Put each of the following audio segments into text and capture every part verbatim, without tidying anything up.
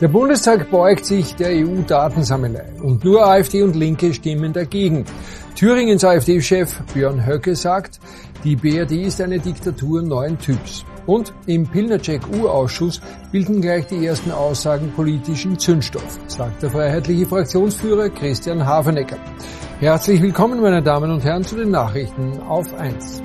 Der Bundestag beugt sich der E U-Datensammelei und nur AfD und Linke stimmen dagegen. Thüringens AfD-Chef Björn Höcke sagt, die B R D ist eine Diktatur neuen Typs. Und im Pilnacek-U Ausschuss bilden gleich die ersten Aussagen politischen Zündstoff, sagt der freiheitliche Fraktionsführer Christian Hafernecker. Herzlich willkommen, meine Damen und Herren, zu den Nachrichten auf eins.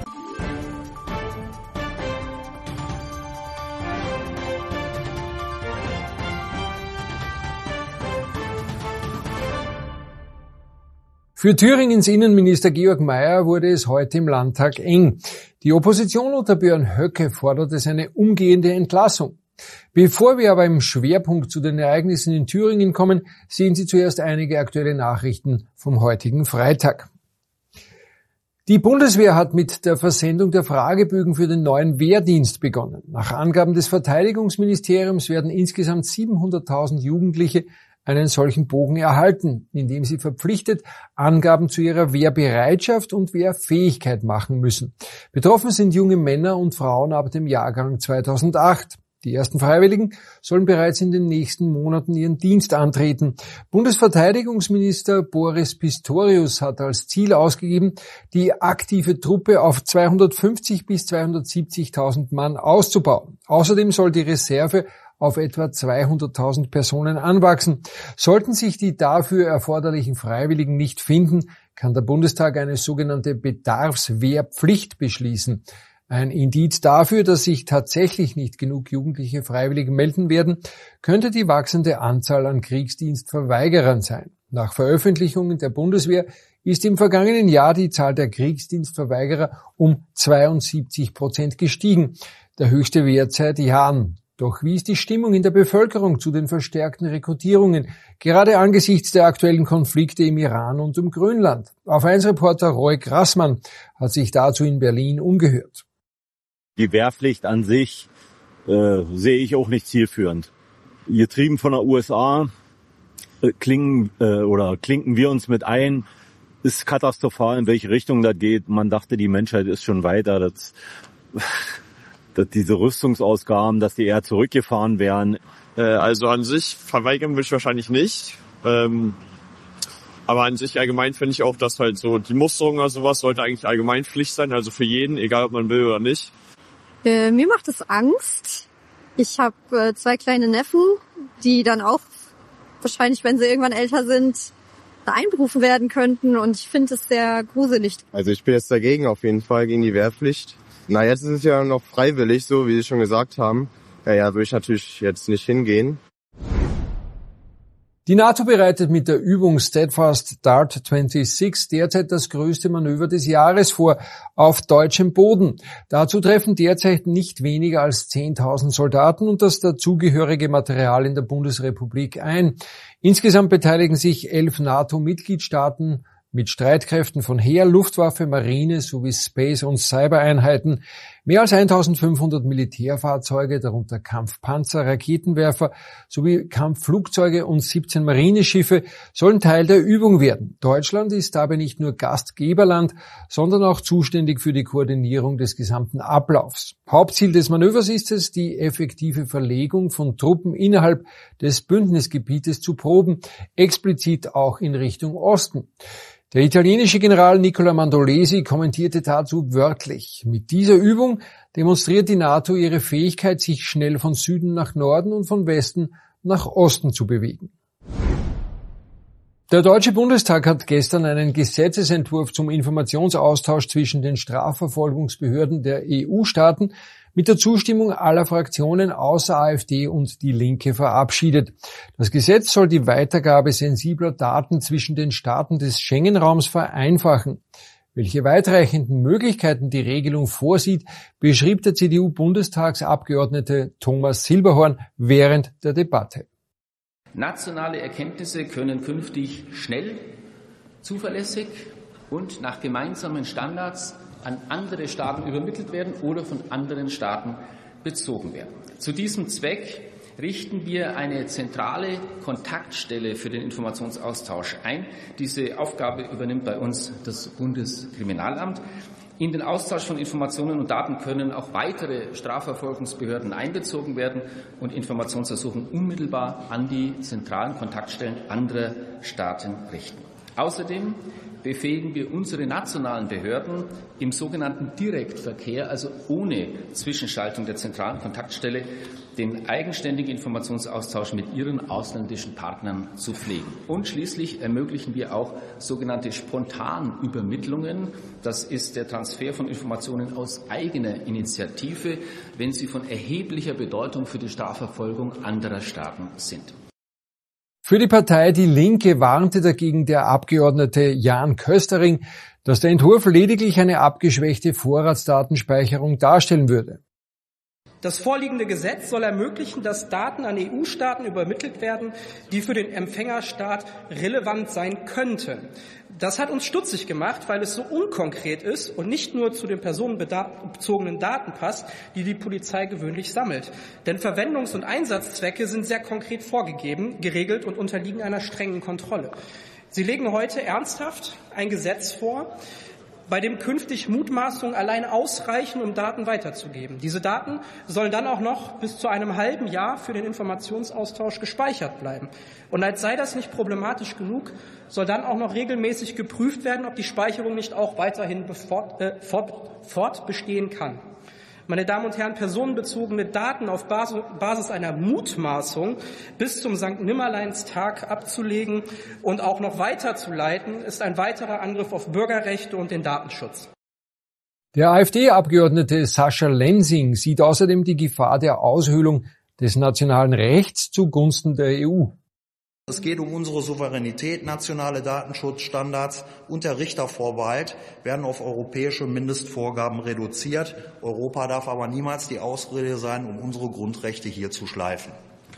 Für Thüringens Innenminister Georg Mayer wurde es heute im Landtag eng. Die Opposition unter Björn Höcke forderte seine umgehende Entlassung. Bevor wir aber im Schwerpunkt zu den Ereignissen in Thüringen kommen, sehen Sie zuerst einige aktuelle Nachrichten vom heutigen Freitag. Die Bundeswehr hat mit der Versendung der Fragebögen für den neuen Wehrdienst begonnen. Nach Angaben des Verteidigungsministeriums werden insgesamt siebenhunderttausend Jugendliche einen solchen Bogen erhalten, indem sie verpflichtet Angaben zu ihrer Wehrbereitschaft und Wehrfähigkeit machen müssen. Betroffen sind junge Männer und Frauen ab dem Jahrgang zweitausendacht. Die ersten Freiwilligen sollen bereits in den nächsten Monaten ihren Dienst antreten. Bundesverteidigungsminister Boris Pistorius hat als Ziel ausgegeben, die aktive Truppe auf zweihundertfünfzig bis zweihundertsiebzigtausend Mann auszubauen. Außerdem soll die Reserve auf etwa zweihunderttausend Personen anwachsen. Sollten sich die dafür erforderlichen Freiwilligen nicht finden, kann der Bundestag eine sogenannte Bedarfswehrpflicht beschließen. Ein Indiz dafür, dass sich tatsächlich nicht genug jugendliche Freiwillige melden werden, könnte die wachsende Anzahl an Kriegsdienstverweigerern sein. Nach Veröffentlichungen der Bundeswehr ist im vergangenen Jahr die Zahl der Kriegsdienstverweigerer um zweiundsiebzig Prozent gestiegen, der höchste Wert seit Jahren. Doch wie ist die Stimmung in der Bevölkerung zu den verstärkten Rekrutierungen, gerade angesichts der aktuellen Konflikte im Iran und um Grönland? Auf eins Reporter Roy Grassmann hat sich dazu in Berlin umgehört. Die Wehrpflicht an sich äh, sehe ich auch nicht zielführend. Getrieben von der U S A äh, klingen äh, oder klinken wir uns mit ein, ist katastrophal, in welche Richtung das geht. Man dachte, die Menschheit ist schon weiter. Das dass diese Rüstungsausgaben, dass die eher zurückgefahren werden. Äh, also an sich verweigern will ich wahrscheinlich nicht. Ähm, aber an sich allgemein finde ich auch, dass halt so die Musterung oder sowas sollte eigentlich allgemein Pflicht sein, also für jeden, egal ob man will oder nicht. Äh, mir macht es Angst. Ich habe äh, zwei kleine Neffen, die dann auch wahrscheinlich, wenn sie irgendwann älter sind, da einberufen werden könnten. Und ich finde es sehr gruselig. Also ich bin jetzt dagegen auf jeden Fall, gegen die Wehrpflicht. Na, jetzt ist es ja noch freiwillig, so wie Sie schon gesagt haben. Ja, ja, würde ich natürlich jetzt nicht hingehen. Die NATO bereitet mit der Übung Steadfast Dart sechsundzwanzig derzeit das größte Manöver des Jahres vor, auf deutschem Boden. Dazu treffen derzeit nicht weniger als zehntausend Soldaten und das dazugehörige Material in der Bundesrepublik ein. Insgesamt beteiligen sich elf NATO-Mitgliedstaaten mit Streitkräften von Heer, Luftwaffe, Marine sowie Space- und Cybereinheiten. Mehr als eintausendfünfhundert Militärfahrzeuge, darunter Kampfpanzer, Raketenwerfer sowie Kampfflugzeuge und siebzehn Marineschiffe sollen Teil der Übung werden. Deutschland ist dabei nicht nur Gastgeberland, sondern auch zuständig für die Koordinierung des gesamten Ablaufs. Hauptziel des Manövers ist es, die effektive Verlegung von Truppen innerhalb des Bündnisgebietes zu proben, explizit auch in Richtung Osten. Der italienische General Nicola Mandolesi kommentierte dazu wörtlich: Mit dieser Übung demonstriert die NATO ihre Fähigkeit, sich schnell von Süden nach Norden und von Westen nach Osten zu bewegen. Der Deutsche Bundestag hat gestern einen Gesetzesentwurf zum Informationsaustausch zwischen den Strafverfolgungsbehörden der E U-Staaten mit der Zustimmung aller Fraktionen außer AfD und die Linke verabschiedet. Das Gesetz soll die Weitergabe sensibler Daten zwischen den Staaten des Schengen-Raums vereinfachen. Welche weitreichenden Möglichkeiten die Regelung vorsieht, beschrieb der C D U-Bundestagsabgeordnete Thomas Silberhorn während der Debatte. Nationale Erkenntnisse können künftig schnell, zuverlässig und nach gemeinsamen Standards an andere Staaten übermittelt werden oder von anderen Staaten bezogen werden. Zu diesem Zweck richten wir eine zentrale Kontaktstelle für den Informationsaustausch ein. Diese Aufgabe übernimmt bei uns das Bundeskriminalamt. In den Austausch von Informationen und Daten können auch weitere Strafverfolgungsbehörden einbezogen werden und Informationsersuchen unmittelbar an die zentralen Kontaktstellen anderer Staaten richten. Außerdem befähigen wir unsere nationalen Behörden im sogenannten Direktverkehr, also ohne Zwischenschaltung der zentralen Kontaktstelle, den eigenständigen Informationsaustausch mit ihren ausländischen Partnern zu pflegen. Und schließlich ermöglichen wir auch sogenannte Spontanübermittlungen. Das ist der Transfer von Informationen aus eigener Initiative, wenn sie von erheblicher Bedeutung für die Strafverfolgung anderer Staaten sind. Für die Partei Die Linke warnte dagegen der Abgeordnete Jan Köstering, dass der Entwurf lediglich eine abgeschwächte Vorratsdatenspeicherung darstellen würde. Das vorliegende Gesetz soll ermöglichen, dass Daten an E U-Staaten übermittelt werden, die für den Empfängerstaat relevant sein könnten. Das hat uns stutzig gemacht, weil es so unkonkret ist und nicht nur zu den personenbezogenen Daten passt, die die Polizei gewöhnlich sammelt. Denn Verwendungs- und Einsatzzwecke sind sehr konkret vorgegeben, geregelt und unterliegen einer strengen Kontrolle. Sie legen heute ernsthaft ein Gesetz vor, bei dem künftig Mutmaßungen allein ausreichen, um Daten weiterzugeben. Diese Daten sollen dann auch noch bis zu einem halben Jahr für den Informationsaustausch gespeichert bleiben. Und als sei das nicht problematisch genug, soll dann auch noch regelmäßig geprüft werden, ob die Speicherung nicht auch weiterhin befort, äh, fort, fortbestehen kann. Meine Damen und Herren, personenbezogene Daten auf Basis einer Mutmaßung bis zum Sankt Nimmerleinstag abzulegen und auch noch weiterzuleiten, ist ein weiterer Angriff auf Bürgerrechte und den Datenschutz. Der AfD-Abgeordnete Sascha Lensing sieht außerdem die Gefahr der Aushöhlung des nationalen Rechts zugunsten der E U. Es geht um unsere Souveränität, nationale Datenschutzstandards und der Richtervorbehalt werden auf europäische Mindestvorgaben reduziert. Europa darf aber niemals die Ausrede sein, um unsere Grundrechte hier zu schleifen.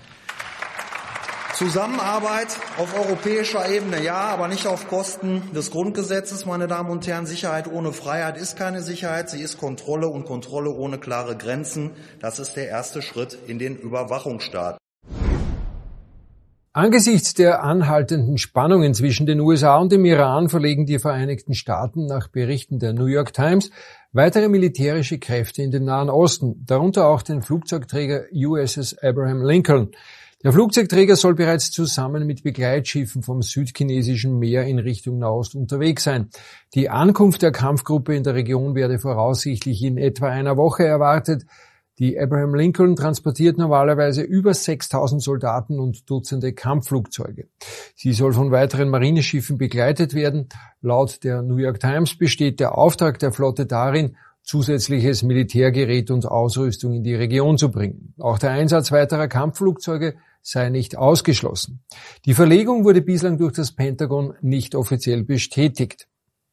Zusammenarbeit auf europäischer Ebene, ja, aber nicht auf Kosten des Grundgesetzes, meine Damen und Herren. Sicherheit ohne Freiheit ist keine Sicherheit, sie ist Kontrolle und Kontrolle ohne klare Grenzen. Das ist der erste Schritt in den Überwachungsstaat. Angesichts der anhaltenden Spannungen zwischen den U S A und dem Iran verlegen die Vereinigten Staaten nach Berichten der New York Times weitere militärische Kräfte in den Nahen Osten, darunter auch den Flugzeugträger U S S Abraham Lincoln. Der Flugzeugträger soll bereits zusammen mit Begleitschiffen vom südchinesischen Meer in Richtung Nahost unterwegs sein. Die Ankunft der Kampfgruppe in der Region werde voraussichtlich in etwa einer Woche erwartet. Die Abraham Lincoln transportiert normalerweise über sechstausend Soldaten und Dutzende Kampfflugzeuge. Sie soll von weiteren Marineschiffen begleitet werden. Laut der New York Times besteht der Auftrag der Flotte darin, zusätzliches Militärgerät und Ausrüstung in die Region zu bringen. Auch der Einsatz weiterer Kampfflugzeuge sei nicht ausgeschlossen. Die Verlegung wurde bislang durch das Pentagon nicht offiziell bestätigt.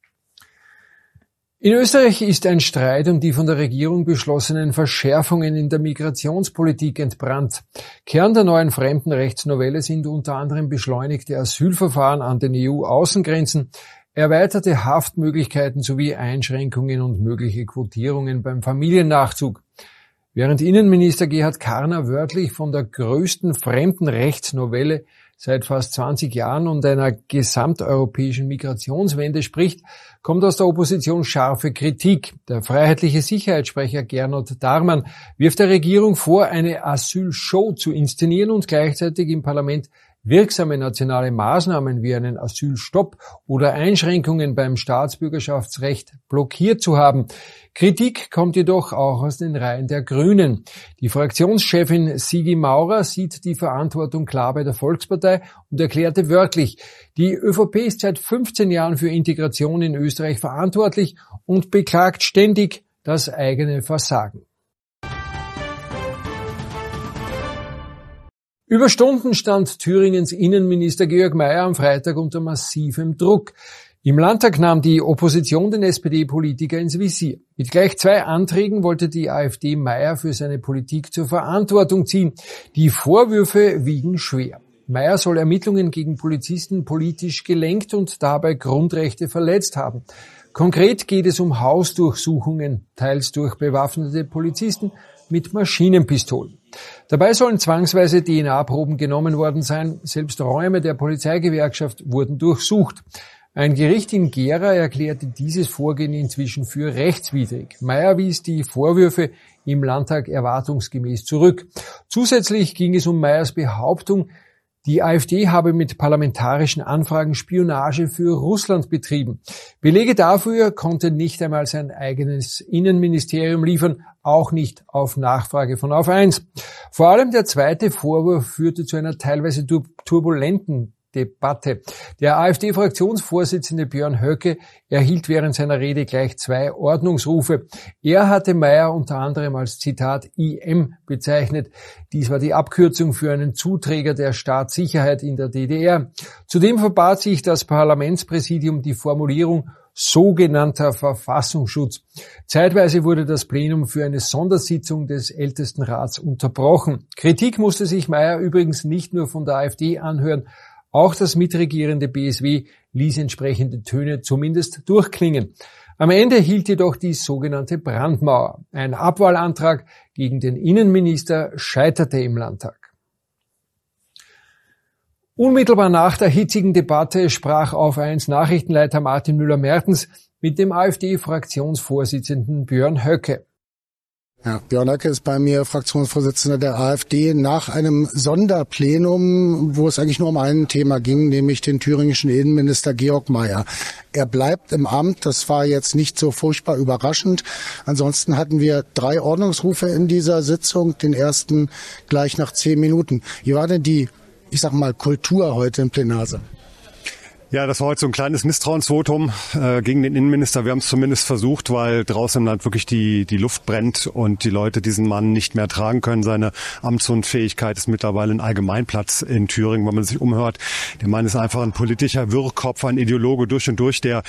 In Österreich ist ein Streit um die von der Regierung beschlossenen Verschärfungen in der Migrationspolitik entbrannt. Kern der neuen Fremdenrechtsnovelle sind unter anderem beschleunigte Asylverfahren an den E U-Außengrenzen, erweiterte Haftmöglichkeiten sowie Einschränkungen und mögliche Quotierungen beim Familiennachzug. Während Innenminister Gerhard Karner wörtlich von der größten Fremdenrechtsnovelle seit fast zwanzig Jahren und einer gesamteuropäischen Migrationswende spricht, kommt aus der Opposition scharfe Kritik. Der freiheitliche Sicherheitssprecher Gernot Darmann wirft der Regierung vor, eine Asylshow zu inszenieren und gleichzeitig im Parlament wirksame nationale Maßnahmen wie einen Asylstopp oder Einschränkungen beim Staatsbürgerschaftsrecht blockiert zu haben. Kritik kommt jedoch auch aus den Reihen der Grünen. Die Fraktionschefin Sigi Maurer sieht die Verantwortung klar bei der Volkspartei und erklärte wörtlich, die ÖVP ist seit fünfzehn Jahren für Integration in Österreich verantwortlich und beklagt ständig das eigene Versagen. Über Stunden stand Thüringens Innenminister Georg Mayer am Freitag unter massivem Druck. Im Landtag nahm die Opposition den S P D-Politiker ins Visier. Mit gleich zwei Anträgen wollte die AfD Mayer für seine Politik zur Verantwortung ziehen. Die Vorwürfe wiegen schwer. Mayer soll Ermittlungen gegen Polizisten politisch gelenkt und dabei Grundrechte verletzt haben. Konkret geht es um Hausdurchsuchungen, teils durch bewaffnete Polizisten mit Maschinenpistolen. Dabei sollen zwangsweise D N A-Proben genommen worden sein. Selbst Räume der Polizeigewerkschaft wurden durchsucht. Ein Gericht in Gera erklärte dieses Vorgehen inzwischen für rechtswidrig. Maier wies die Vorwürfe im Landtag erwartungsgemäß zurück. Zusätzlich ging es um Maiers Behauptung, die AfD habe mit parlamentarischen Anfragen Spionage für Russland betrieben. Belege dafür konnte nicht einmal sein eigenes Innenministerium liefern, auch nicht auf Nachfrage von Auf eins. Vor allem der zweite Vorwurf führte zu einer teilweise turbulenten Debatte. Der AfD-Fraktionsvorsitzende Björn Höcke erhielt während seiner Rede gleich zwei Ordnungsrufe. Er hatte Maier unter anderem als Zitat I M bezeichnet. Dies war die Abkürzung für einen Zuträger der Staatssicherheit in der D D R. Zudem verbat sich das Parlamentspräsidium die Formulierung sogenannter Verfassungsschutz. Zeitweise wurde das Plenum für eine Sondersitzung des Ältestenrats unterbrochen. Kritik musste sich Maier übrigens nicht nur von der AfD anhören, auch das mitregierende B S W ließ entsprechende Töne zumindest durchklingen. Am Ende hielt jedoch die sogenannte Brandmauer. Ein Abwahlantrag gegen den Innenminister scheiterte im Landtag. Unmittelbar nach der hitzigen Debatte sprach Auf eins Nachrichtenleiter Martin Müller-Mertens mit dem AfD-Fraktionsvorsitzenden Björn Höcke. Ja, Björn Höcke ist bei mir Fraktionsvorsitzender der AfD nach einem Sonderplenum, wo es eigentlich nur um ein Thema ging, nämlich den thüringischen Innenminister Georg Maier. Er bleibt im Amt, das war jetzt nicht so furchtbar überraschend. Ansonsten hatten wir drei Ordnungsrufe in dieser Sitzung, den ersten gleich nach zehn Minuten. Wie war denn die, ich sag mal, Kultur heute im Plenarsaal? Ja, das war heute so ein kleines Misstrauensvotum äh, gegen den Innenminister. Wir haben es zumindest versucht, weil draußen im Land wirklich die die Luft brennt und die Leute diesen Mann nicht mehr tragen können. Seine Amtsunfähigkeit ist mittlerweile ein Allgemeinplatz in Thüringen, wenn man sich umhört. Der Mann ist einfach ein politischer Wirrkopf, ein Ideologe durch und durch, der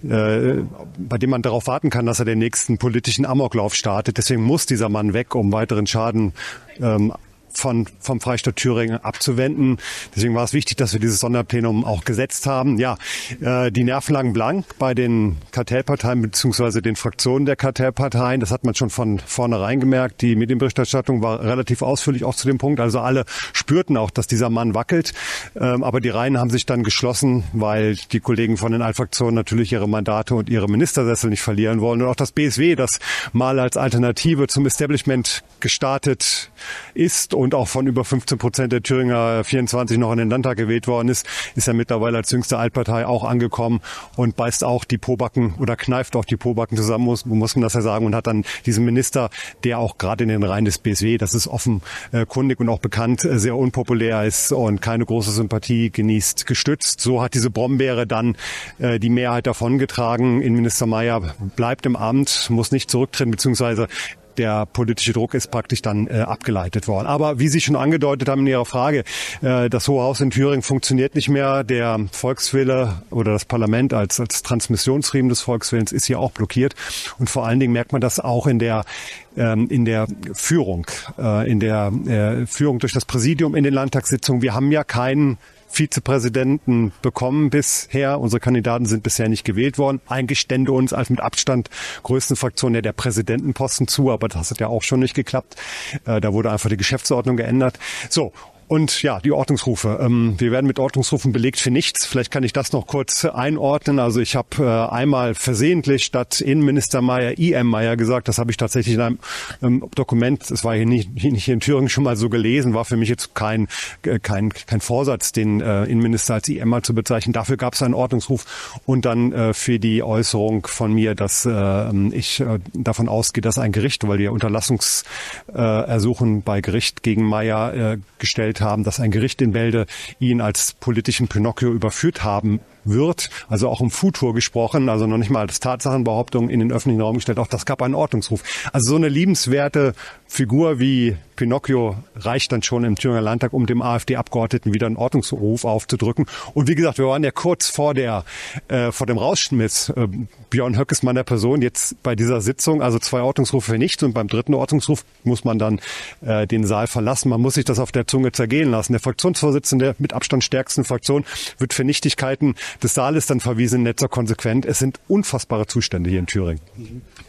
äh, bei dem man darauf warten kann, dass er den nächsten politischen Amoklauf startet. Deswegen muss dieser Mann weg, um weiteren Schaden ähm, von vom Freistaat Thüringen abzuwenden. Deswegen war es wichtig, dass wir dieses Sonderplenum auch gesetzt haben. Ja, äh, die Nerven lagen blank bei den Kartellparteien bzw. den Fraktionen der Kartellparteien. Das hat man schon von vornherein gemerkt. Die Medienberichterstattung war relativ ausführlich auch zu dem Punkt. Also alle spürten auch, dass dieser Mann wackelt. Ähm, aber die Reihen haben sich dann geschlossen, weil die Kollegen von den Altfraktionen natürlich ihre Mandate und ihre Ministersessel nicht verlieren wollen. Und auch das B S W, das mal als Alternative zum Establishment gestartet ist und auch von über fünfzehn Prozent der Thüringer vierundzwanzig noch in den Landtag gewählt worden ist, ist ja mittlerweile als jüngste Altpartei auch angekommen und beißt auch die Pobacken oder kneift auch die Pobacken zusammen, muss, muss man das ja sagen, und hat dann diesen Minister, der auch gerade in den Reihen des B S W, das ist offenkundig und auch bekannt, sehr unpopulär ist und keine große Sympathie genießt, gestützt. So hat diese Brombeere dann äh, die Mehrheit davongetragen. Innenminister Maier bleibt im Amt, muss nicht zurücktreten, beziehungsweise der politische Druck ist praktisch dann äh, abgeleitet worden. Aber wie Sie schon angedeutet haben in Ihrer Frage, äh, das Hohe Haus in Thüringen funktioniert nicht mehr. Der Volkswille oder das Parlament als, als Transmissionsriemen des Volkswillens ist hier auch blockiert. Und vor allen Dingen merkt man das auch in der ähm, in der Führung, äh, in der äh, Führung durch das Präsidium in den Landtagssitzungen. Wir haben ja keinen Vizepräsidenten bekommen bisher. Unsere Kandidaten sind bisher nicht gewählt worden. Eigentlich stände uns als mit Abstand größten Fraktion ja der Präsidentenposten zu, aber das hat ja auch schon nicht geklappt. Äh, da wurde einfach die Geschäftsordnung geändert. So. Und ja, die Ordnungsrufe. Ähm, wir werden mit Ordnungsrufen belegt für nichts. Vielleicht kann ich das noch kurz einordnen. Also ich habe äh, einmal versehentlich statt Innenminister Maier I M Maier gesagt. Das habe ich tatsächlich in einem ähm, Dokument, das war hier nicht, nicht hier in Thüringen schon mal so gelesen, war für mich jetzt kein äh, kein kein Vorsatz, den äh, Innenminister als I M mal zu bezeichnen. Dafür gab es einen Ordnungsruf und dann äh, für die Äußerung von mir, dass äh, ich äh, davon ausgehe, dass ein Gericht, weil wir Unterlassungsersuchen äh, bei Gericht gegen Maier äh, gestellt haben, dass ein Gericht in Bälde ihn als politischen Pinocchio überführt haben wird, also auch im Futur gesprochen, also noch nicht mal als Tatsachenbehauptung in den öffentlichen Raum gestellt, auch das gab einen Ordnungsruf. Also so eine liebenswerte Figur wie Pinocchio reicht dann schon im Thüringer Landtag, um dem AfD-Abgeordneten wieder einen Ordnungsruf aufzudrücken. Und wie gesagt, wir waren ja kurz vor der äh, vor dem Rausschmiss. Äh, Björn Höcke ist meiner Person jetzt bei dieser Sitzung, also zwei Ordnungsrufe für nichts, und beim dritten Ordnungsruf muss man dann äh, den Saal verlassen. Man muss sich das auf der Zunge zergehen lassen. Der Fraktionsvorsitzende mit Abstand stärksten Fraktion wird für Nichtigkeiten des Saales dann verwiesen, nicht so konsequent. Es sind unfassbare Zustände hier in Thüringen.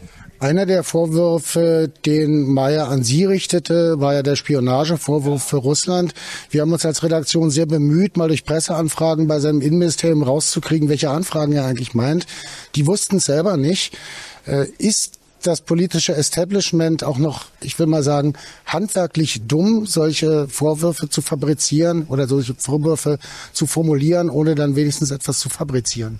Einer der Vorwürfe, den Mayer an Sie richtete, war ja der Spionagevorwurf für Russland. Wir haben uns als Redaktion sehr bemüht, mal durch Presseanfragen bei seinem Innenministerium rauszukriegen, welche Anfragen er eigentlich meint. Die wussten es selber nicht. Ist das politische Establishment auch noch, ich will mal sagen, handwerklich dumm, solche Vorwürfe zu fabrizieren oder solche Vorwürfe zu formulieren, ohne dann wenigstens etwas zu fabrizieren?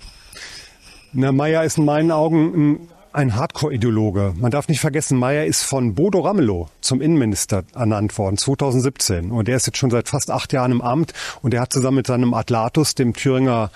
Na, Mayer ist in meinen Augen ein Ein Hardcore-Ideologe. Man darf nicht vergessen, Mayer ist von Bodo Ramelow zum Innenminister ernannt worden, zweitausendsiebzehn. Und er ist jetzt schon seit fast acht Jahren im Amt. Und er hat zusammen mit seinem Adlatus, dem Thüringer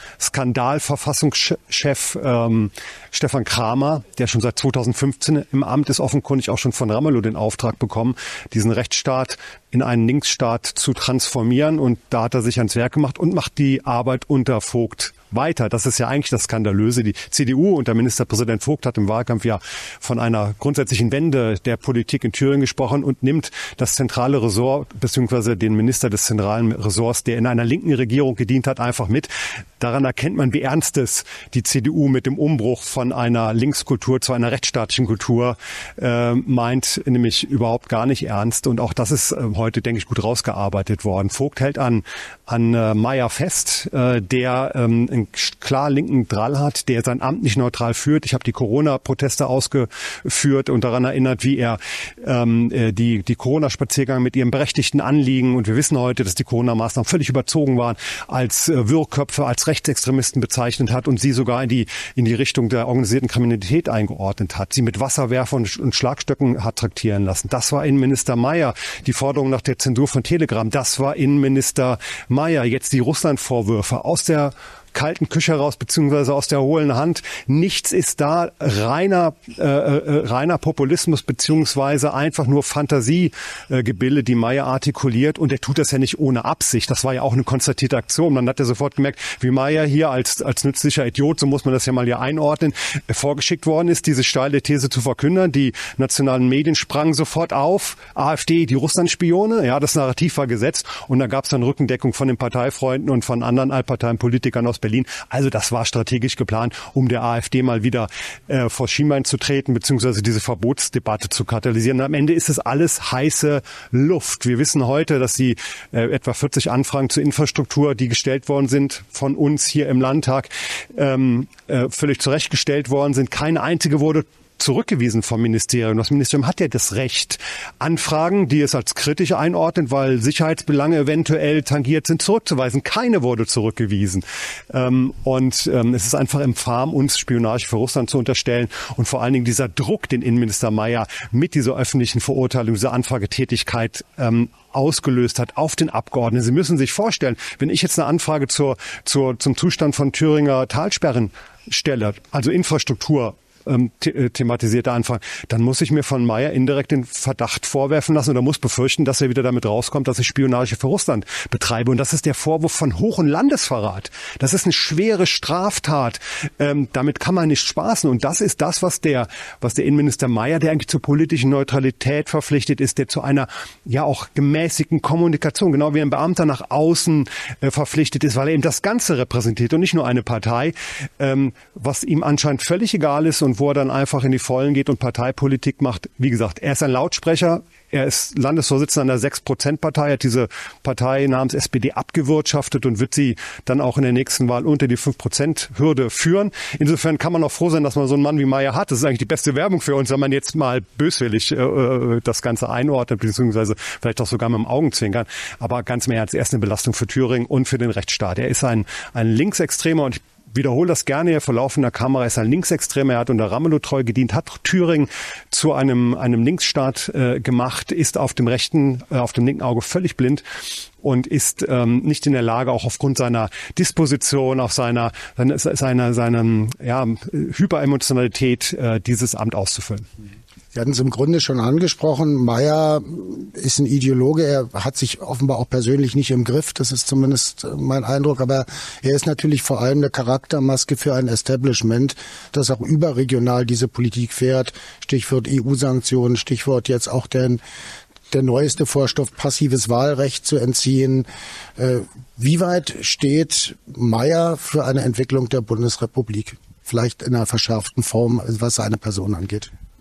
Skandalverfassungschef ähm, Stefan Kramer, der schon seit zweitausendfünfzehn im Amt ist, offenkundig auch schon von Ramelow den Auftrag bekommen, diesen Rechtsstaat in einen Linksstaat zu transformieren. Und da hat er sich ans Werk gemacht und macht die Arbeit unter Vogt weiter. Das ist ja eigentlich das Skandalöse. Die C D U und der Ministerpräsident Vogt hat im Wahlkampf ja von einer grundsätzlichen Wende der Politik in Thüringen gesprochen und nimmt das zentrale Ressort beziehungsweise den Minister des zentralen Ressorts, der in einer linken Regierung gedient hat, einfach mit. Daran erkennt man, wie ernst es die C D U mit dem Umbruch von einer Linkskultur zu einer rechtsstaatlichen Kultur äh, meint, nämlich überhaupt gar nicht ernst. Und auch das ist äh, heute, denke ich, gut rausgearbeitet worden. Vogt hält an, an äh, Mayer fest, äh, der ähm, einen klar linken Drall hat, der sein Amt nicht neutral führt. Ich habe die Corona-Proteste ausgeführt und daran erinnert, wie er ähm, die, die Corona-Spaziergänge mit ihrem berechtigten Anliegen, und wir wissen heute, dass die Corona-Maßnahmen völlig überzogen waren, als äh, Wirrköpfe, als Rechtsextremisten bezeichnet hat und sie sogar in die, in die Richtung der organisierten Kriminalität eingeordnet hat, sie mit Wasserwerfern und, und Schlagstöcken hat traktieren lassen. Das war Innenminister Mayer. Die Forderung nach der Zensur von Telegram, das war Innenminister Mayer. Jetzt die Russland-Vorwürfe aus der kalten Küche heraus, beziehungsweise aus der hohlen Hand. Nichts ist da, reiner äh, äh, reiner Populismus, beziehungsweise einfach nur Fantasiegebilde, äh, die Mayer artikuliert. Und er tut das ja nicht ohne Absicht. Das war ja auch eine konstatierte Aktion. Man hat ja sofort gemerkt, wie Mayer hier als als nützlicher Idiot, so muss man das ja mal hier einordnen, äh, vorgeschickt worden ist, diese steile These zu verkünden. Die nationalen Medien sprangen sofort auf. AfD, die Russland-Spione. Ja, das Narrativ war gesetzt. Und da gab es dann Rückendeckung von den Parteifreunden und von anderen Altparteienpolitikern aus Berlin. Also das war strategisch geplant, um der AfD mal wieder äh, vor Schienbein zu treten, beziehungsweise diese Verbotsdebatte zu katalysieren. Und am Ende ist es alles heiße Luft. Wir wissen heute, dass die äh, etwa vierzig Anfragen zur Infrastruktur, die gestellt worden sind von uns hier im Landtag, ähm, äh, völlig zurechtgestellt worden sind. Keine einzige wurde zurückgewiesen vom Ministerium. Das Ministerium hat ja das Recht, Anfragen, die es als kritisch einordnet, weil Sicherheitsbelange eventuell tangiert sind, zurückzuweisen. Keine wurde zurückgewiesen. Ähm, und ähm, es ist einfach infam, uns Spionage für Russland zu unterstellen. Und vor allen Dingen dieser Druck, den Innenminister Mayer mit dieser öffentlichen Verurteilung, dieser Anfragetätigkeit ähm, ausgelöst hat auf den Abgeordneten. Sie müssen sich vorstellen, wenn ich jetzt eine Anfrage zur, zur, zum Zustand von Thüringer Talsperren stelle, also Infrastruktur, The- thematisierte Anfragen, dann muss ich mir von Mayer indirekt den Verdacht vorwerfen lassen oder muss befürchten, dass er wieder damit rauskommt, dass ich Spionage für Russland betreibe. Und das ist der Vorwurf von Hoch- und Landesverrat. Das ist eine schwere Straftat. Ähm, damit kann man nicht spaßen. Und das ist das, was der, was der Innenminister Mayer, der eigentlich zur politischen Neutralität verpflichtet ist, der zu einer ja auch gemäßigten Kommunikation, genau wie ein Beamter nach außen äh, verpflichtet ist, weil er eben das Ganze repräsentiert und nicht nur eine Partei, ähm, was ihm anscheinend völlig egal ist und wo er dann einfach in die Vollen geht und Parteipolitik macht. Wie gesagt, er ist ein Lautsprecher, er ist Landesvorsitzender einer sechs Prozent Partei, hat diese Partei namens S P D abgewirtschaftet und wird sie dann auch in der nächsten Wahl unter die fünf Prozent Hürde führen. Insofern kann man auch froh sein, dass man so einen Mann wie Mayer hat. Das ist eigentlich die beste Werbung für uns, wenn man jetzt mal böswillig äh, das Ganze einordnet, beziehungsweise vielleicht auch sogar mit dem Augenzwinkern. Aber ganz mehr als erste Belastung für Thüringen und für den Rechtsstaat. Er ist ein, ein Linksextremer und ich wiederhole das gerne hier vor laufender Kamera, ist ein Linksextremer, er hat unter Ramelow treu gedient, hat Thüringen zu einem, einem Linksstaat äh, gemacht, ist auf dem rechten, äh, auf dem linken Auge völlig blind und ist ähm, nicht in der Lage, auch aufgrund seiner Disposition, auf seiner, seiner, seiner, seiner ja, Hyperemotionalität äh, dieses Amt auszufüllen. Sie hatten es im Grunde schon angesprochen. Mayer ist ein Ideologe. Er hat sich offenbar auch persönlich nicht im Griff. Das ist zumindest mein Eindruck. Aber er ist natürlich vor allem eine Charaktermaske für ein Establishment, das auch überregional diese Politik fährt. Stichwort E U-Sanktionen, Stichwort jetzt auch den der neueste Vorstoff, passives Wahlrecht zu entziehen. Äh, wie weit steht Mayer für eine Entwicklung der Bundesrepublik? Vielleicht in einer verschärften Form, was seine Person angeht.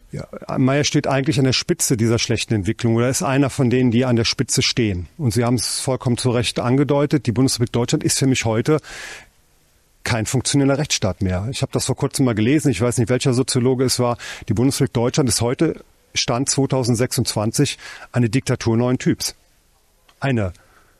Ja, Mayer steht eigentlich an der Spitze dieser schlechten Entwicklung oder ist einer von denen, die an der Spitze stehen. Und Sie haben es vollkommen zu Recht angedeutet, die Bundesrepublik Deutschland ist für mich heute kein funktionierender Rechtsstaat mehr. Ich habe das vor kurzem mal gelesen, ich weiß nicht, welcher Soziologe es war. Die Bundesrepublik Deutschland ist heute, Stand zweitausendsechsundzwanzig, eine Diktatur neuen Typs. Eine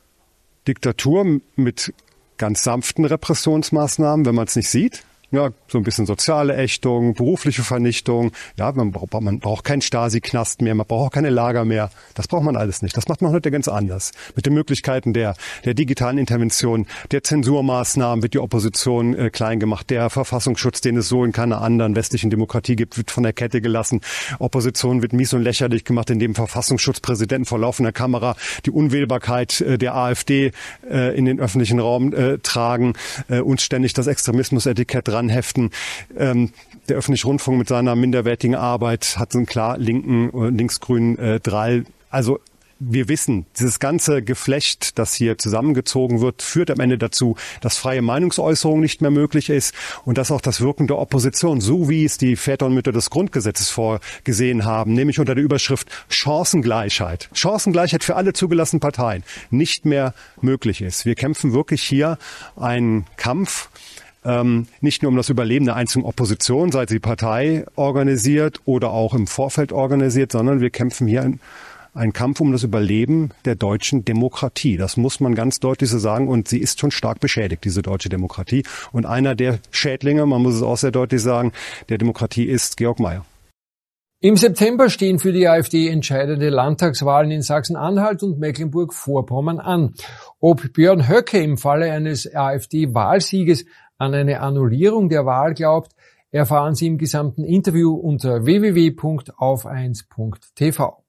Diktatur mit ganz sanften Repressionsmaßnahmen, wenn man es nicht sieht. Ja, so ein bisschen soziale Ächtung, berufliche Vernichtung. Ja, man braucht, man braucht keinen Stasi-Knast mehr, man braucht auch keine Lager mehr. Das braucht man alles nicht. Das macht man heute ganz anders. Mit den Möglichkeiten der, der digitalen Intervention, der Zensurmaßnahmen wird die Opposition äh, klein gemacht. Der Verfassungsschutz, den es so in keiner anderen westlichen Demokratie gibt, wird von der Kette gelassen. Opposition wird mies und lächerlich gemacht, indem Verfassungsschutzpräsidenten vor laufender Kamera die Unwählbarkeit äh, der AfD äh, in den öffentlichen Raum äh, tragen äh, und ständig das Extremismus-Etikett anheften. Ähm, der öffentliche Rundfunk mit seiner minderwertigen Arbeit hat so einen klar linken, linksgrünen äh, Drall. Also wir wissen, dieses ganze Geflecht, das hier zusammengezogen wird, führt am Ende dazu, dass freie Meinungsäußerung nicht mehr möglich ist und dass auch das Wirken der Opposition, so wie es die Väter und Mütter des Grundgesetzes vorgesehen haben, nämlich unter der Überschrift Chancengleichheit, Chancengleichheit für alle zugelassenen Parteien, nicht mehr möglich ist. Wir kämpfen wirklich hier einen Kampf, Ähm, nicht nur um das Überleben der einzelnen Opposition, sei sie Partei organisiert oder auch im Vorfeld organisiert, sondern wir kämpfen hier einen, einen Kampf um das Überleben der deutschen Demokratie. Das muss man ganz deutlich so sagen und sie ist schon stark beschädigt, diese deutsche Demokratie. Und einer der Schädlinge, man muss es auch sehr deutlich sagen, der Demokratie ist Georg Mayer. Im September stehen für die AfD entscheidende Landtagswahlen in Sachsen-Anhalt und Mecklenburg-Vorpommern an. Ob Björn Höcke im Falle eines AfD-Wahlsieges an eine Annullierung der Wahl glaubt, erfahren Sie im gesamten Interview unter w w w punkt auf eins punkt t v.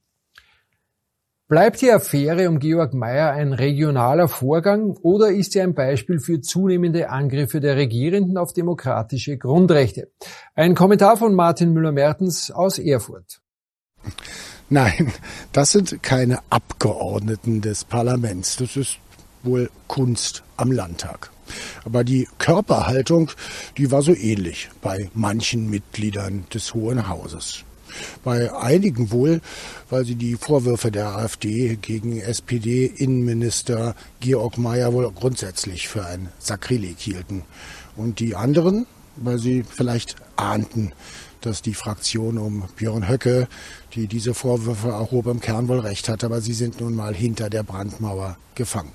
Bleibt die Affäre um Georg Mayer ein regionaler Vorgang oder ist sie ein Beispiel für zunehmende Angriffe der Regierenden auf demokratische Grundrechte? Ein Kommentar von Martin Müller-Mertens aus Erfurt. Nein, das sind keine Abgeordneten des Parlaments. Das ist wohl Kunst am Landtag. Aber die Körperhaltung, die war so ähnlich bei manchen Mitgliedern des Hohen Hauses. Bei einigen wohl, weil sie die Vorwürfe der AfD gegen S P D-Innenminister Georg Mayer wohl grundsätzlich für ein Sakrileg hielten. Und die anderen, weil sie vielleicht ahnten, dass die Fraktion um Björn Höcke, die diese Vorwürfe erhob, im Kern wohl recht hat. Aber sie sind nun mal hinter der Brandmauer gefangen.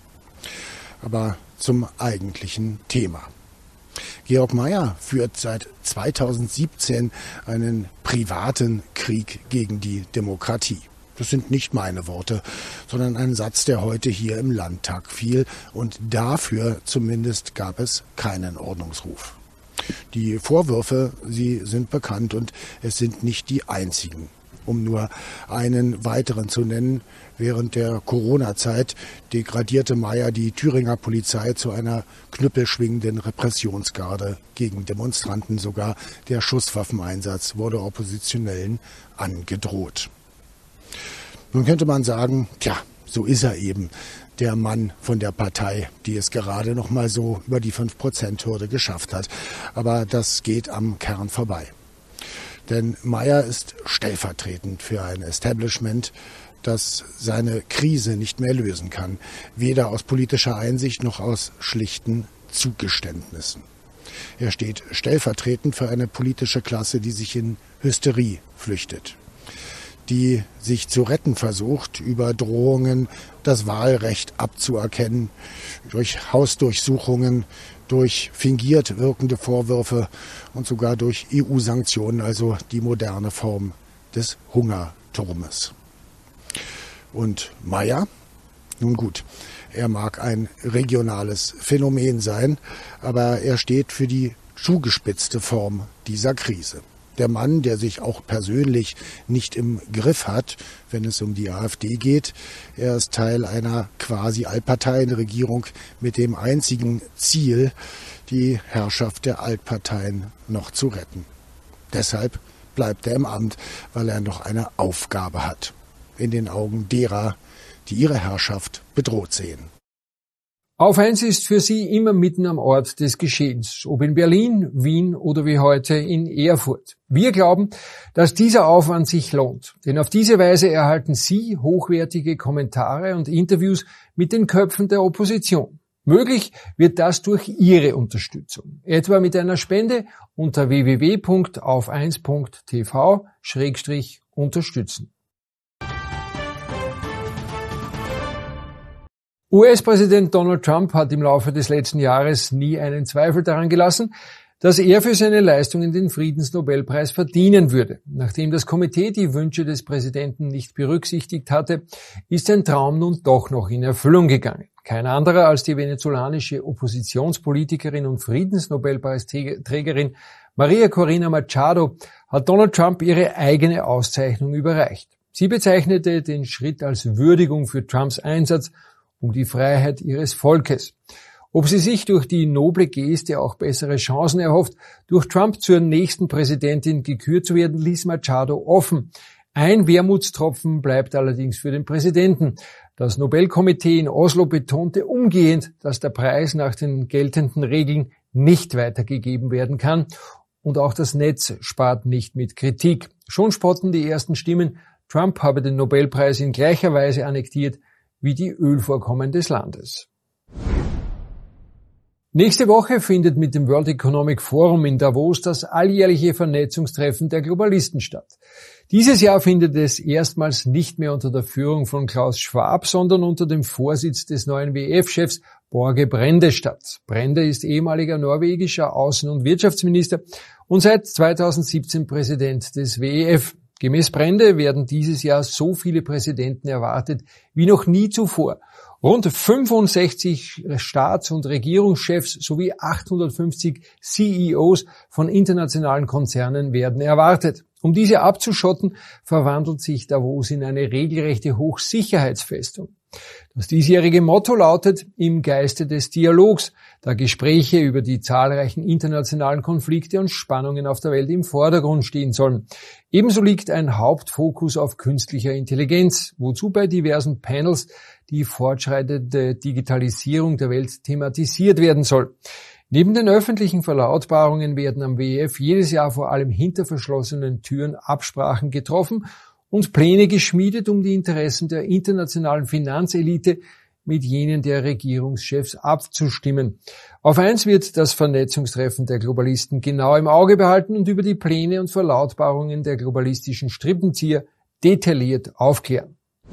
Aber zum eigentlichen Thema. Georg Mayer führt seit zweitausendsiebzehn einen privaten Krieg gegen die Demokratie. Das sind nicht meine Worte, sondern ein Satz, der heute hier im Landtag fiel. Und dafür zumindest gab es keinen Ordnungsruf. Die Vorwürfe, sie sind bekannt und es sind nicht die einzigen. Um nur einen weiteren zu nennen, während der Corona-Zeit degradierte Mayer die Thüringer Polizei zu einer knüppelschwingenden Repressionsgarde gegen Demonstranten. Sogar der Schusswaffeneinsatz wurde Oppositionellen angedroht. Nun könnte man sagen, tja, so ist er eben, der Mann von der Partei, die es gerade noch mal so über die fünf Prozent Hürde geschafft hat. Aber das geht am Kern vorbei. Denn Mayer ist stellvertretend für ein Establishment, das seine Krise nicht mehr lösen kann, weder aus politischer Einsicht noch aus schlichten Zugeständnissen. Er steht stellvertretend für eine politische Klasse, die sich in Hysterie flüchtet, die sich zu retten versucht, über Drohungen das Wahlrecht abzuerkennen, durch Hausdurchsuchungen, durch fingiert wirkende Vorwürfe und sogar durch E U-Sanktionen, also die moderne Form des Hungerturmes. Und Mayer? Nun gut, er mag ein regionales Phänomen sein, aber er steht für die zugespitzte Form dieser Krise. Der Mann, der sich auch persönlich nicht im Griff hat, wenn es um die AfD geht. Er ist Teil einer quasi Allparteienregierung mit dem einzigen Ziel, die Herrschaft der Altparteien noch zu retten. Deshalb bleibt er im Amt, weil er noch eine Aufgabe hat. In den Augen derer, die ihre Herrschaft bedroht sehen. Auf eins ist für sie immer mitten am Ort des Geschehens, ob in Berlin, Wien oder wie heute in Erfurt. Wir glauben, dass dieser Aufwand sich lohnt, denn auf diese Weise erhalten Sie hochwertige Kommentare und Interviews mit den Köpfen der Opposition. Möglich wird das durch Ihre Unterstützung, etwa mit einer Spende unter w w w punkt auf eins punkt t v schrägstrich unterstützen. U S-Präsident Donald Trump hat im Laufe des letzten Jahres nie einen Zweifel daran gelassen, dass er für seine Leistungen den Friedensnobelpreis verdienen würde. Nachdem das Komitee die Wünsche des Präsidenten nicht berücksichtigt hatte, ist sein Traum nun doch noch in Erfüllung gegangen. Kein anderer als die venezolanische Oppositionspolitikerin und Friedensnobelpreisträgerin Maria Corina Machado hat Donald Trump ihre eigene Auszeichnung überreicht. Sie bezeichnete den Schritt als Würdigung für Trumps Einsatz um die Freiheit ihres Volkes. Ob sie sich durch die noble Geste auch bessere Chancen erhofft, durch Trump zur nächsten Präsidentin gekürt zu werden, ließ Machado offen. Ein Wermutstropfen bleibt allerdings für den Präsidenten. Das Nobelkomitee in Oslo betonte umgehend, dass der Preis nach den geltenden Regeln nicht weitergegeben werden kann. Und auch das Netz spart nicht mit Kritik. Schon spotten die ersten Stimmen, Trump habe den Nobelpreis in gleicher Weise annektiert wie die Ölvorkommen des Landes. Nächste Woche findet mit dem World Economic Forum in Davos das alljährliche Vernetzungstreffen der Globalisten statt. Dieses Jahr findet es erstmals nicht mehr unter der Führung von Klaus Schwab, sondern unter dem Vorsitz des neuen W E F-Chefs Borge Brende statt. Brende ist ehemaliger norwegischer Außen- und Wirtschaftsminister und seit zweitausendsiebzehn Präsident des W E F. Gemäß Brende werden dieses Jahr so viele Präsidenten erwartet wie noch nie zuvor. Rund fünfundsechzig Staats- und Regierungschefs sowie achthundertfünfzig C E Os von internationalen Konzernen werden erwartet. Um diese abzuschotten, verwandelt sich Davos in eine regelrechte Hochsicherheitsfestung. Das diesjährige Motto lautet „Im Geiste des Dialogs“, da Gespräche über die zahlreichen internationalen Konflikte und Spannungen auf der Welt im Vordergrund stehen sollen. Ebenso liegt ein Hauptfokus auf künstlicher Intelligenz, wozu bei diversen Panels die fortschreitende Digitalisierung der Welt thematisiert werden soll. Neben den öffentlichen Verlautbarungen werden am W E F jedes Jahr vor allem hinter verschlossenen Türen Absprachen getroffen und Pläne geschmiedet, um die Interessen der internationalen Finanzelite mit jenen der Regierungschefs abzustimmen. Auf eins wird das Vernetzungstreffen der Globalisten genau im Auge behalten und über die Pläne und Verlautbarungen der globalistischen Strippenzieher detailliert aufklären.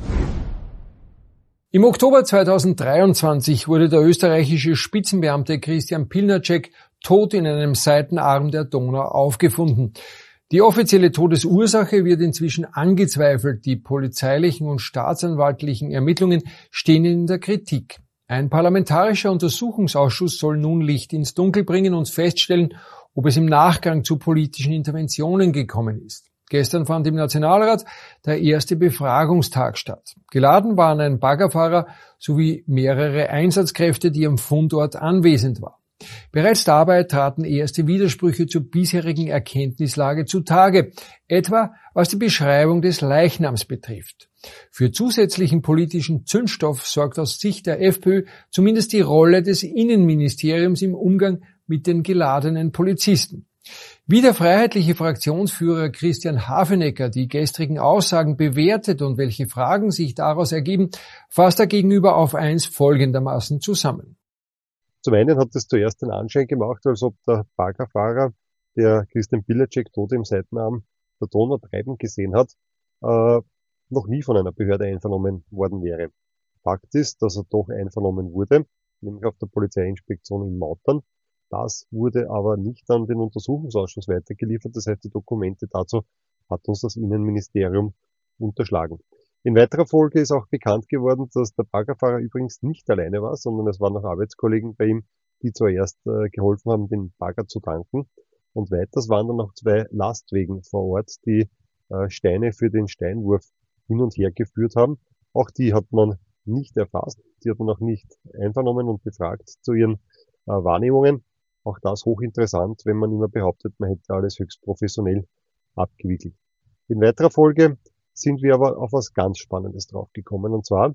Im Oktober zweitausenddreiundzwanzig wurde der österreichische Spitzenbeamte Christian Pilnacek tot in einem Seitenarm der Donau aufgefunden. Die offizielle Todesursache wird inzwischen angezweifelt. Die polizeilichen und staatsanwaltlichen Ermittlungen stehen in der Kritik. Ein parlamentarischer Untersuchungsausschuss soll nun Licht ins Dunkel bringen und feststellen, ob es im Nachgang zu politischen Interventionen gekommen ist. Gestern fand im Nationalrat der erste Befragungstag statt. Geladen waren ein Baggerfahrer sowie mehrere Einsatzkräfte, die am Fundort anwesend waren. Bereits dabei traten erste Widersprüche zur bisherigen Erkenntnislage zutage, etwa was die Beschreibung des Leichnams betrifft. Für zusätzlichen politischen Zündstoff sorgt aus Sicht der FPÖ zumindest die Rolle des Innenministeriums im Umgang mit den geladenen Polizisten. Wie der freiheitliche Fraktionsführer Christian Hafenecker die gestrigen Aussagen bewertet und welche Fragen sich daraus ergeben, fasst er gegenüber auf eins folgendermaßen zusammen. Zum einen hat es zuerst den Anschein gemacht, als ob der Baggerfahrer, der Christian Pilnacek tot im Seitenarm der Donau treiben gesehen hat, äh, noch nie von einer Behörde einvernommen worden wäre. Fakt ist, dass er doch einvernommen wurde, nämlich auf der Polizeiinspektion in Mautern. Das wurde aber nicht an den Untersuchungsausschuss weitergeliefert. Das heißt, die Dokumente dazu hat uns das Innenministerium unterschlagen. In weiterer Folge ist auch bekannt geworden, dass der Baggerfahrer übrigens nicht alleine war, sondern es waren noch Arbeitskollegen bei ihm, die zuerst äh, geholfen haben, den Bagger zu tanken. Und weiters waren dann noch zwei Lastwagen vor Ort, die äh, Steine für den Steinwurf hin und her geführt haben. Auch die hat man nicht erfasst, die hat man auch nicht einvernommen und befragt zu ihren äh, Wahrnehmungen. Auch das hochinteressant, wenn man immer behauptet, man hätte alles höchst professionell abgewickelt. In weiterer Folge sind wir aber auf was ganz Spannendes draufgekommen. Und zwar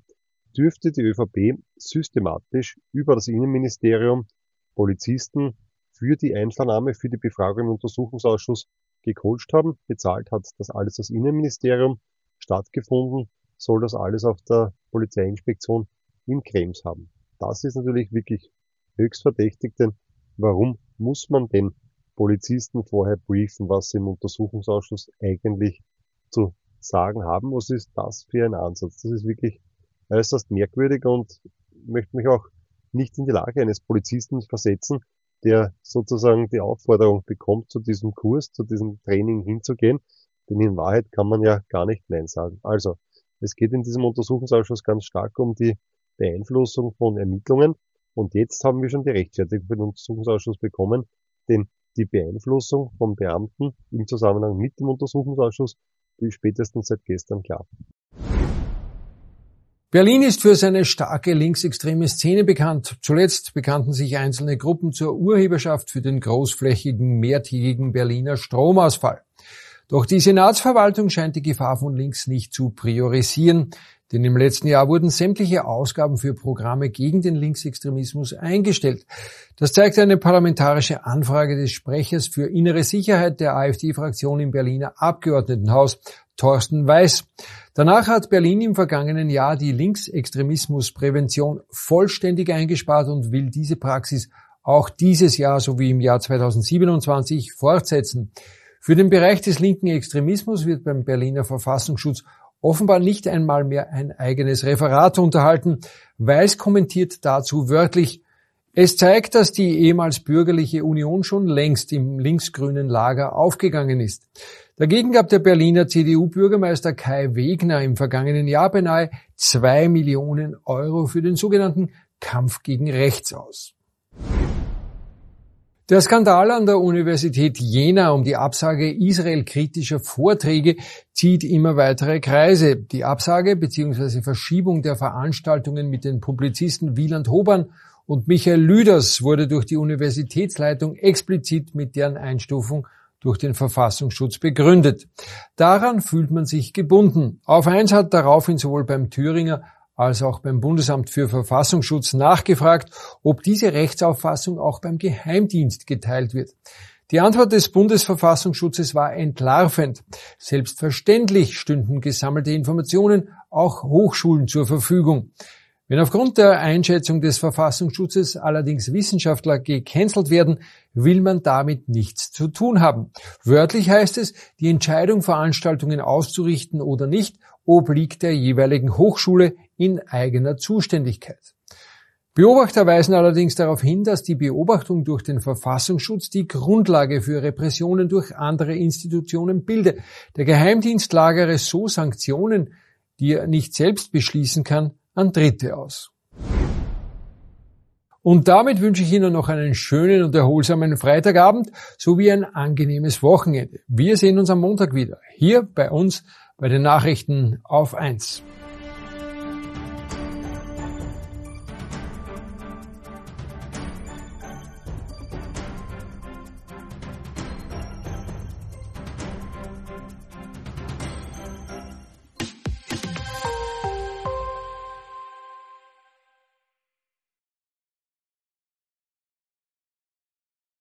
dürfte die ÖVP systematisch über das Innenministerium Polizisten für die Einvernahme, für die Befragung im Untersuchungsausschuss gecoacht haben. Bezahlt hat das alles das Innenministerium. Stattgefunden soll das alles auf der Polizeiinspektion in Krems haben. Das ist natürlich wirklich höchst verdächtig, denn warum muss man denn Polizisten vorher briefen, was sie im Untersuchungsausschuss eigentlich zu sagen haben? Was ist das für ein Ansatz? Das ist wirklich äußerst merkwürdig und möchte mich auch nicht in die Lage eines Polizisten versetzen, der sozusagen die Aufforderung bekommt, zu diesem Kurs, zu diesem Training hinzugehen. Denn in Wahrheit kann man ja gar nicht Nein sagen. Also, es geht in diesem Untersuchungsausschuss ganz stark um die Beeinflussung von Ermittlungen. Und jetzt haben wir schon die Rechtfertigung für den Untersuchungsausschuss bekommen, denn die Beeinflussung von Beamten im Zusammenhang mit dem Untersuchungsausschuss, die ist spätestens seit gestern klar. Berlin ist für seine starke linksextreme Szene bekannt. Zuletzt bekannten sich einzelne Gruppen zur Urheberschaft für den großflächigen, mehrtägigen Berliner Stromausfall. Doch die Senatsverwaltung scheint die Gefahr von links nicht zu priorisieren, denn im letzten Jahr wurden sämtliche Ausgaben für Programme gegen den Linksextremismus eingestellt. Das zeigt eine parlamentarische Anfrage des Sprechers für innere Sicherheit der AfD-Fraktion im Berliner Abgeordnetenhaus, Thorsten Weiß. Danach hat Berlin im vergangenen Jahr die Linksextremismusprävention vollständig eingespart und will diese Praxis auch dieses Jahr sowie im Jahr zweitausendsiebenundzwanzig fortsetzen. Für den Bereich des linken Extremismus wird beim Berliner Verfassungsschutz offenbar nicht einmal mehr ein eigenes Referat unterhalten. Weiß kommentiert dazu wörtlich: Es zeigt, dass die ehemals bürgerliche Union schon längst im linksgrünen Lager aufgegangen ist. Dagegen gab der Berliner C D U-Bürgermeister Kai Wegner im vergangenen Jahr beinahe zwei Millionen Euro für den sogenannten Kampf gegen Rechts aus. Der Skandal an der Universität Jena um die Absage israelkritischer Vorträge zieht immer weitere Kreise. Die Absage bzw. Verschiebung der Veranstaltungen mit den Publizisten Wieland Hoban und Michael Lüders wurde durch die Universitätsleitung explizit mit deren Einstufung durch den Verfassungsschutz begründet. Daran fühlt man sich gebunden. Auf eins hat daraufhin sowohl beim Thüringer als auch beim Bundesamt für Verfassungsschutz nachgefragt, ob diese Rechtsauffassung auch beim Geheimdienst geteilt wird. Die Antwort des Bundesverfassungsschutzes war entlarvend. Selbstverständlich stünden gesammelte Informationen auch Hochschulen zur Verfügung. Wenn aufgrund der Einschätzung des Verfassungsschutzes allerdings Wissenschaftler gecancelt werden, will man damit nichts zu tun haben. Wörtlich heißt es, die Entscheidung, Veranstaltungen auszurichten oder nicht, obliegt der jeweiligen Hochschule in eigener Zuständigkeit. Beobachter weisen allerdings darauf hin, dass die Beobachtung durch den Verfassungsschutz die Grundlage für Repressionen durch andere Institutionen bilde. Der Geheimdienst lagere so Sanktionen, die er nicht selbst beschließen kann, an Dritte aus. Und damit wünsche ich Ihnen noch einen schönen und erholsamen Freitagabend sowie ein angenehmes Wochenende. Wir sehen uns am Montag wieder, hier bei uns bei den Nachrichten auf eins.